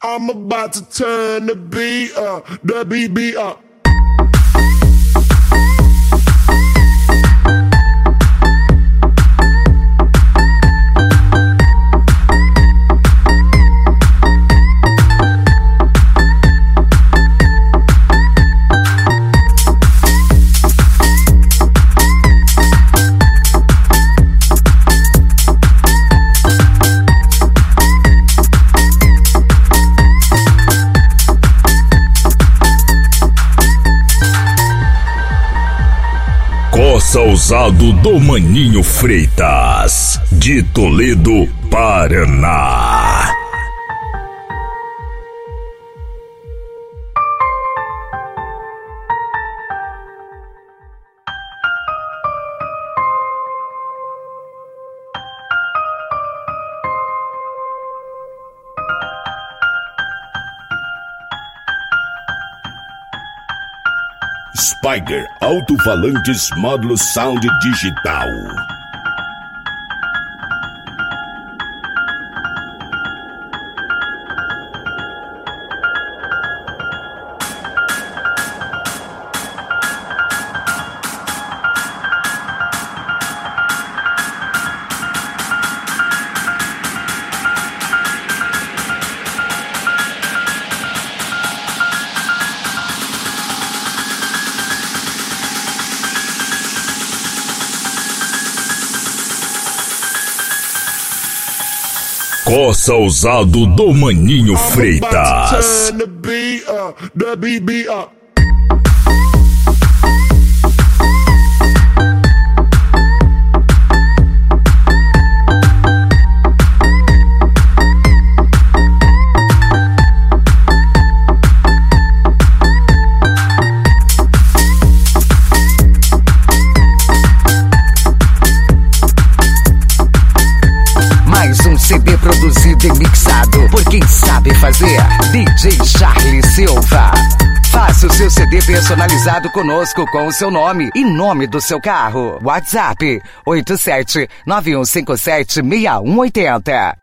I'm about to turn the beat up, the beat up. Coça Ousado do Maninho Freitas, de Toledo, Paraná. Spiger Alto-Falantes Módulo Sound Digital. Coça Ousado do Maninho Freitas. Turn the beat up, the beat up. CD produzido e mixado por quem sabe fazer. DJ Charlie Silva. Faça o seu CD personalizado conosco com o seu nome e nome do seu carro. WhatsApp 87 9157 6180.